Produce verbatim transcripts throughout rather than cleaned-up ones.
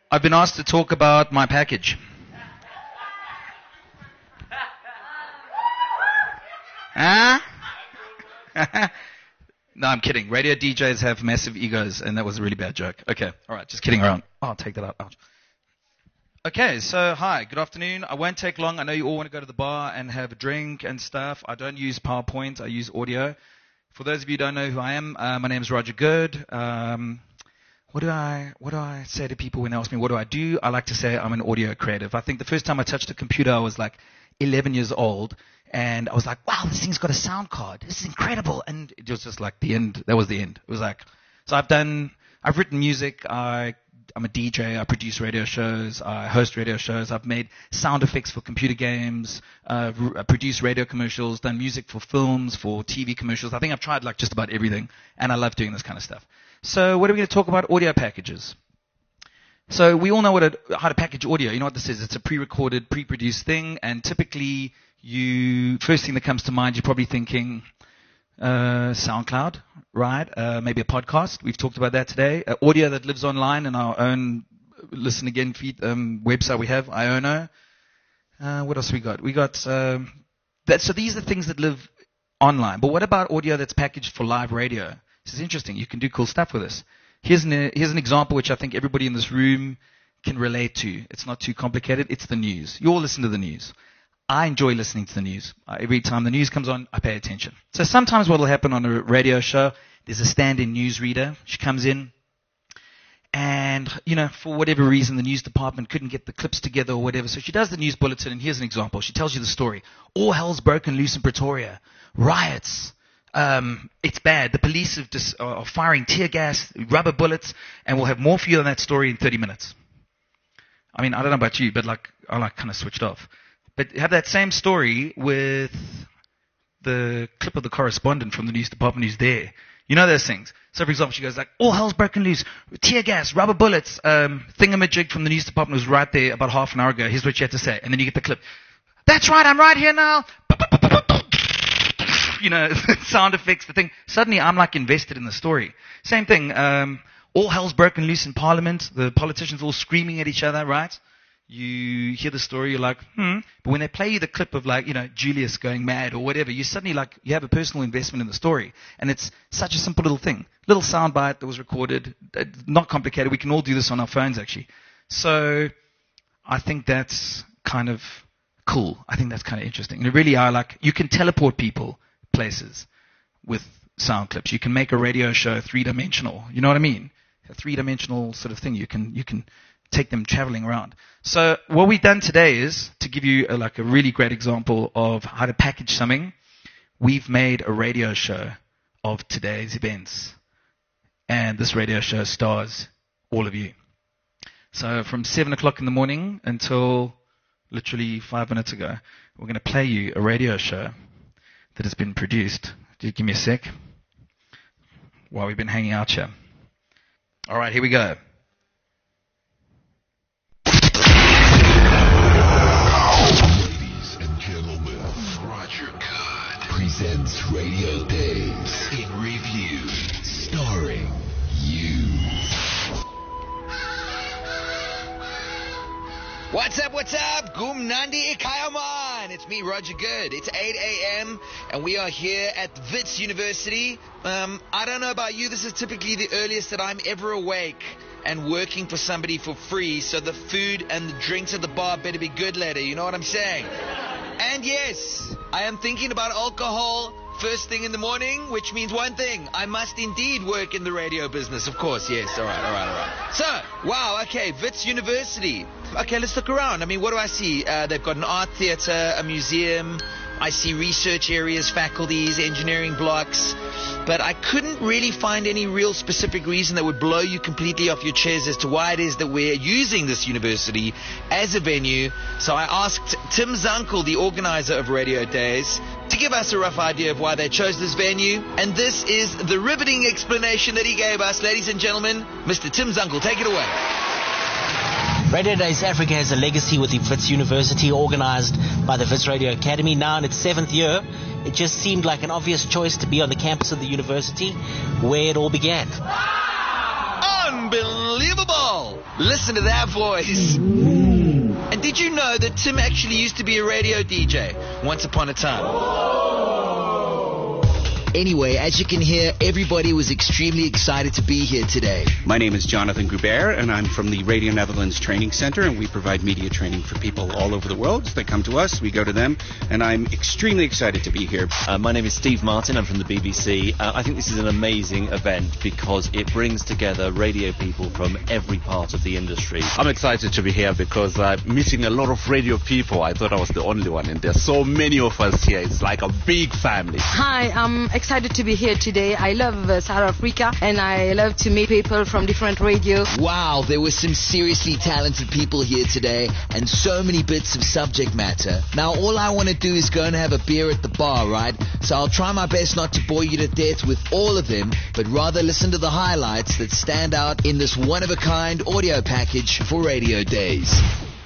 I've been asked to talk about my package. Huh? No, I'm kidding. Radio D Js have massive egos, and that was a really bad joke. Okay, all right, just kidding around. Oh, I'll take that out. Ouch. Okay, so hi, good afternoon. I won't take long. I know you all want to go to the bar and have a drink and stuff. I don't use PowerPoint. I use audio. For those of you who don't know who I am, uh, my name is Roger Good. Um, what do I what do I say to people when they ask me what do I do? I like to say I'm an audio creative. I think the first time I touched a computer, I was like eleven years old, and I was like, wow, this thing's got a sound card. This is incredible. And it was just like the end. That was the end. It was like, so I've done, I've written music. I I'm a D J, I produce radio shows, I host radio shows, I've made sound effects for computer games, uh, r- produced radio commercials, done music for films, for T V commercials. I think I've tried like just about everything, and I love doing this kind of stuff. So what are we going to talk about? Audio packages. So we all know what a, how to package audio. You know what this is? It's a pre-recorded, pre-produced thing, and typically you, first thing that comes to mind, you're probably thinking, Uh, SoundCloud, right? Uh, maybe a podcast. We've talked about that today. Uh, audio that lives online in our own listen again feed um, website we have, Iono. Uh, what else we got? We got um, that. So these are things that live online. But what about audio that's packaged for live radio? This is interesting. You can do cool stuff with this. Here's an here's an example which I think everybody in this room can relate to. It's not too complicated. It's the news. You all listen to the news. I enjoy listening to the news. Uh, every time the news comes on, I pay attention. So sometimes what will happen on a radio show, there's a stand-in newsreader. She comes in, and, you know, for whatever reason, the news department couldn't get the clips together or whatever. So she does the news bulletin, and here's an example. She tells you the story. All hell's broken loose in Pretoria. Riots. Um, it's bad. The police have dis- are firing tear gas, rubber bullets, and we'll have more for you on that story in thirty minutes. I mean, I don't know about you, but, like, I, like, kind of switched off. But have that same story with the clip of the correspondent from the news department who's there. You know those things. So, for example, she goes like, all hell's broken loose, tear gas, rubber bullets, um, thingamajig from the news department was right there about half an hour ago. Here's what she had to say. And then you get the clip. That's right, I'm right here now. You know, sound effects, the thing. Suddenly I'm like invested in the story. Same thing. Um, all hell's broken loose in Parliament. The politicians all screaming at each other, right? You hear the story, you're like, hmm. But when they play you the clip of like, you know, Julius going mad or whatever, you suddenly like, you have a personal investment in the story. And it's such a simple little thing. Little soundbite that was recorded. Not complicated. We can all do this on our phones actually. So I think that's kind of cool. I think that's kind of interesting. And really are like, you can teleport people places with sound clips. You can make a radio show three-dimensional. You know what I mean? A three-dimensional sort of thing. You can, you can, take them traveling around. So what we've done today is, to give you a, like a really great example of how to package something, we've made a radio show of today's events. And this radio show stars all of you. So from seven o'clock in the morning until literally five minutes ago, we're going to play you a radio show that has been produced. Just give me a sec while we've been hanging out here. All right, here we go. Presents Radio Days in Review, starring you. What's up, what's up? Gumnandi Ikayaman. It's me, Roger Good. It's eight a.m. and we are here at Wits University. Um, I don't know about you, this is typically the earliest that I'm ever awake and working for somebody for free, so the food and the drinks at the bar better be good later, you know what I'm saying? And yes, I am thinking about alcohol first thing in the morning, which means one thing. I must indeed work in the radio business, of course. Yes, all right, all right, all right. So, wow, okay, Wits University. Okay, let's look around. I mean, what do I see? Uh, they've got an art theater, a museum. I see research areas, faculties, engineering blocks. But I couldn't really find any real specific reason that would blow you completely off your chairs as to why it is that we're using this university as a venue. So I asked Tim Zunkel, the organizer of Radio Days, to give us a rough idea of why they chose this venue. And this is the riveting explanation that he gave us. Ladies and gentlemen, Mister Tim Zunkel, take it away. Radio Days Africa has a legacy with the Wits University, organized by the Wits Radio Academy. Now in its seventh year, it just seemed like an obvious choice to be on the campus of the university where it all began. Unbelievable! Listen to that voice. And did you know that Tim actually used to be a radio D J once upon a time? Anyway, as you can hear, everybody was extremely excited to be here today. My name is Jonathan Goubert, and I'm from the Radio Netherlands Training Center, and we provide media training for people all over the world. They come to us, we go to them, and I'm extremely excited to be here. Uh, my name is Steve Martin. I'm from the B B C. Uh, I think this is an amazing event because it brings together radio people from every part of the industry. I'm excited to be here because I'm meeting a lot of radio people. I thought I was the only one, and there's so many of us here. It's like a big family. Hi, I'm excited to be here today. I love uh, South Africa, and I love to meet people from different radios. Wow, there were some seriously talented people here today, and so many bits of subject matter. Now, all I want to do is go and have a beer at the bar, right? So I'll try my best not to bore you to death with all of them, but rather listen to the highlights that stand out in this one-of-a-kind audio package for Radio Days.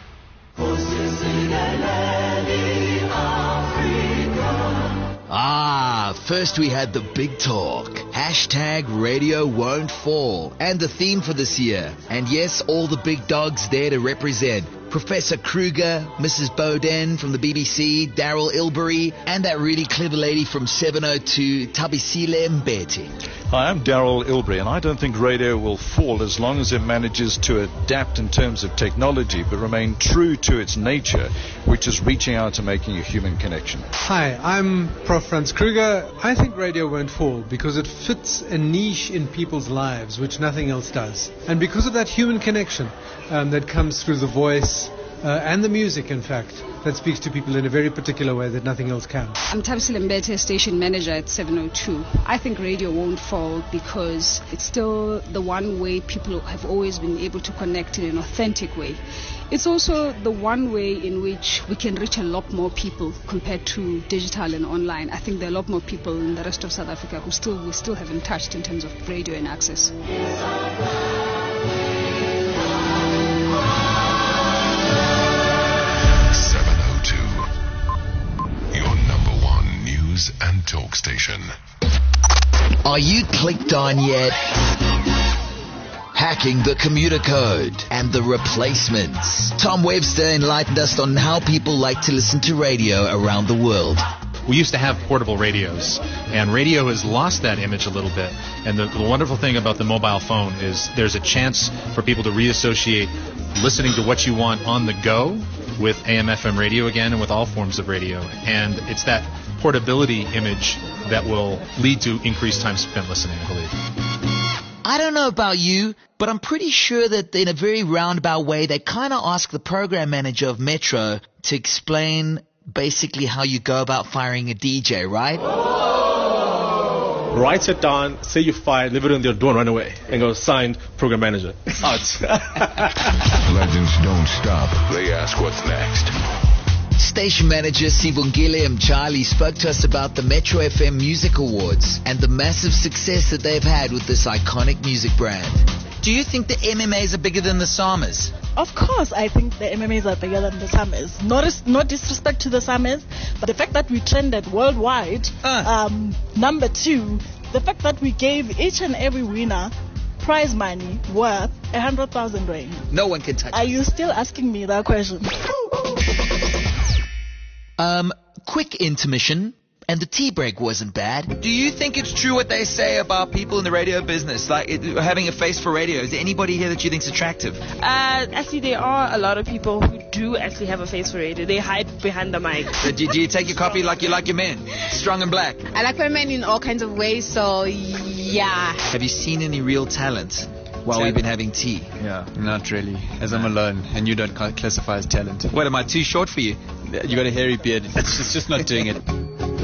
Ah, first we had the big talk. Hashtag radio won't fall. And the theme for this year. And yes, all the big dogs there to represent. Professor Kruger, Missus Bowden from the B B C, Daryl Ilbery, and that really clever lady from seven oh two, Tabisile Mbete. Hi, I'm Daryl Ilbery, and I don't think radio will fall as long as it manages to adapt in terms of technology, but remain true to its nature, which is reaching out and making a human connection. Hi, I'm Professor Franz Kruger. I think radio won't fall because it fits a niche in people's lives, which nothing else does. And because of that human connection um, that comes through the voice, Uh, and the music, in fact, that speaks to people in a very particular way that nothing else can. I'm Tabisile Mbete, station manager at seven oh two. I think radio won't fall because it's still the one way people have always been able to connect in an authentic way. It's also the one way in which we can reach a lot more people compared to digital and online. I think there are a lot more people in the rest of South Africa who still we still haven't touched in terms of radio and access. And talk station. Are you clicked on yet? Hacking the commuter code and the replacements. Tom Webster enlightened us on how people like to listen to radio around the world. We used to have portable radios, and radio has lost that image a little bit. And the, the wonderful thing about the mobile phone is there's a chance for people to reassociate listening to what you want on the go with A M F M radio again and with all forms of radio. And it's that portability image that will lead to increased time spent listening, I believe. I don't know about you, but I'm pretty sure that in a very roundabout way, they kind of ask the program manager of Metro to explain basically how you go about firing a D J, right? Write it down, say you fired, leave it on your door and run away. And go, signed, program manager. Legends don't stop. They ask what's next. Station manager Sibongile Mchali spoke to us about the Metro F M Music Awards and the massive success that they've had with this iconic music brand. Do you think the M M As are bigger than the Samas? Of course, I think the M M As are bigger than the Samas. No, res- no disrespect to the Samas, but the fact that we trended worldwide, uh. um, number two, the fact that we gave each and every winner prize money worth a hundred thousand rand. No one can touch Are us. you still asking me that question? Um, quick intermission. And the tea break wasn't bad. Do you think it's true what they say about people in the radio business, like it, having a face for radio? Is there anybody here that you think's attractive? Uh, actually, there are a lot of people who do actually have a face for radio. They hide behind the mic. So do, do you take your coffee like you like your men? Strong and black? I like my men in all kinds of ways, so yeah. Have you seen any real talent while we've been having tea? Yeah, not really, as I'm alone, and you don't classify as talent. What, am I too short for you? You got a hairy beard. It's just, just not doing it.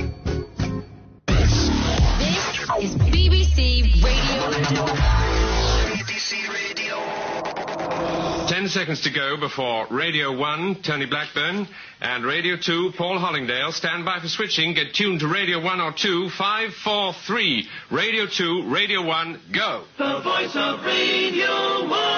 Is B B C Radio. B B C Radio. Ten seconds to go before Radio one, Tony Blackburn, and Radio two, Paul Hollingdale. Stand by for switching. Get tuned to Radio one or two. Five, four, three. Radio two, Radio one, go. The voice of Radio one.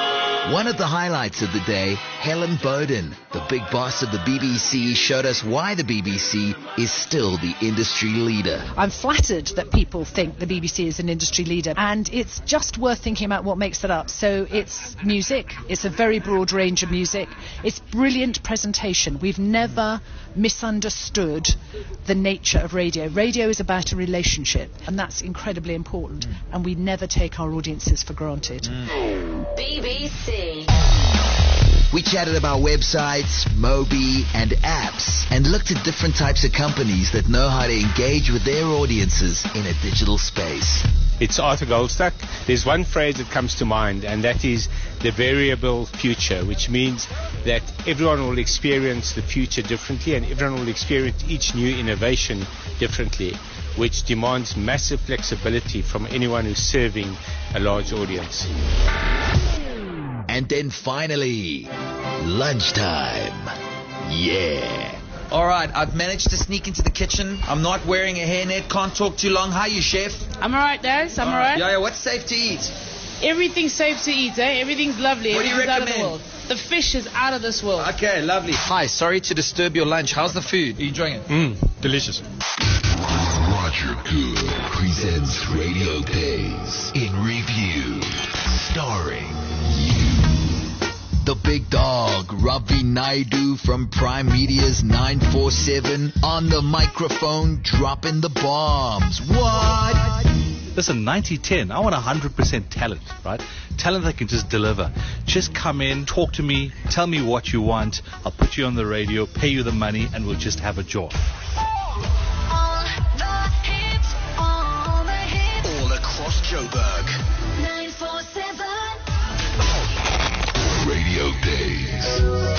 One of the highlights of the day, Helen Bowden, the big boss of the B B C, showed us why the B B C is still the industry leader. I'm flattered that people think the B B C is an industry leader, and it's just worth thinking about what makes that up. So it's music, it's a very broad range of music, it's brilliant presentation. We've never misunderstood the nature of radio. Radio is about a relationship, and that's incredibly important, mm. and we never take our audiences for granted. Mm. B B C. We chatted about websites, Mobi, and apps, and looked at different types of companies that know how to engage with their audiences in a digital space. It's Arthur Goldstuck. There's one phrase that comes to mind, and that is the variable future, which means that everyone will experience the future differently, and everyone will experience each new innovation differently, which demands massive flexibility from anyone who's serving a large audience. And then finally, lunchtime. Yeah. All right, I've managed to sneak into the kitchen. I'm not wearing a hairnet, can't talk too long. How are you, chef? I'm alright, Daz. I'm alright. Yeah, yeah, what's safe to eat? Everything's safe to eat, eh? Everything's lovely. What do you Everything's recommend? out of the world. The fish is out of this world. Okay, lovely. Hi, sorry to disturb your lunch. How's the food? Are you enjoying it? Mmm, delicious. Roger Good presents Radio Days in Review, starring you. The big dog, Ravi Naidu from Prime Media's nine four seven, on the microphone dropping the bombs. What? Listen, ninety ten, I want one hundred percent talent, right? Talent that can just deliver. Just come in, talk to me, tell me what you want. I'll put you on the radio, pay you the money, and we'll just have a jaw. All across Joburg. nine four seven. Radio Days.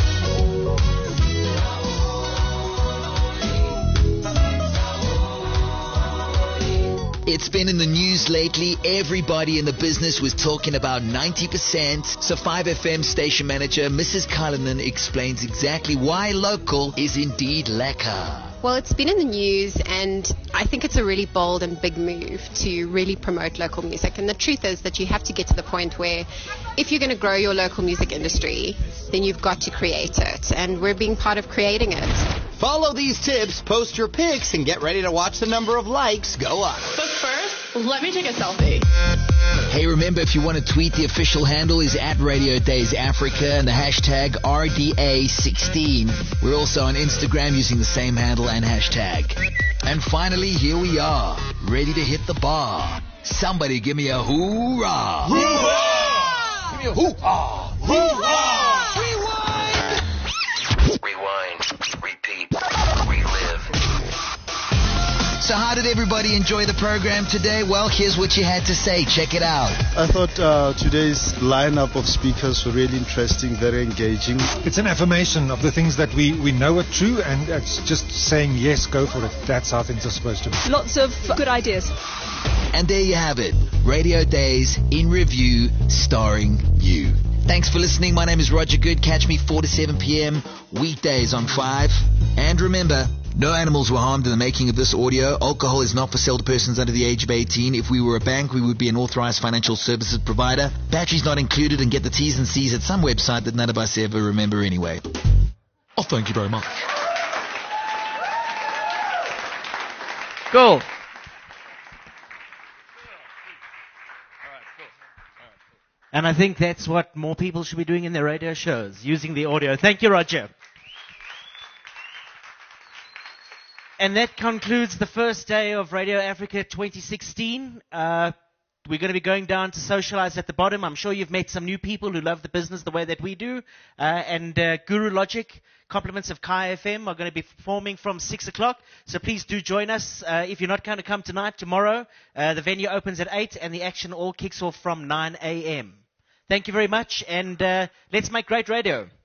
It's been in the news lately. Everybody in the business was talking about ninety percent. So five F M station manager Missus Cullinan explains exactly why local is indeed lekker. Well, it's been in the news, and I think it's a really bold and big move to really promote local music. And the truth is that you have to get to the point where if you're going to grow your local music industry, then you've got to create it. And we're being part of creating it. Follow these tips, post your pics, and get ready to watch the number of likes go up. But first, let me take a selfie. Hey, remember, if you want to tweet, the official handle is at Radio Days Africa and the hashtag R D A sixteen. We're also on Instagram using the same handle and hashtag. And finally, here we are, ready to hit the bar. Somebody give me a hoorah! Hoorah! Give me a hoorah! Hoorah! Rewind! Rewind. Repeat. Relive. So how did everybody enjoy the program today? Well, here's what you had to say. Check it out. I thought uh, today's lineup of speakers were really interesting, very engaging. It's an affirmation of the things that we, we know are true, and it's just saying, yes, go for it. That's how things are supposed to be. Lots of good ideas. And there you have it. Radio Days in Review, starring you. Thanks for listening. My name is Roger Good. Catch me four to seven p.m. weekdays on five. And remember, no animals were harmed in the making of this audio. Alcohol is not for sale to persons under the age of eighteen. If we were a bank, we would be an authorized financial services provider. Batteries not included, and get the T's and C's at some website that none of us ever remember anyway. Oh, thank you very much. Cool. And I think that's what more people should be doing in their radio shows, using the audio. Thank you, Roger. And that concludes the first day of Radio Africa twenty sixteen. Uh, we're going to be going down to socialize at the bottom. I'm sure you've met some new people who love the business the way that we do. Uh, and uh, Guru Logic, compliments of Kai F M, are going to be performing from six o'clock. So please do join us. Uh, if you're not going to come tonight, tomorrow, uh, the venue opens at eight and the action all kicks off from nine a.m. Thank you very much, and uh, let's make great radio.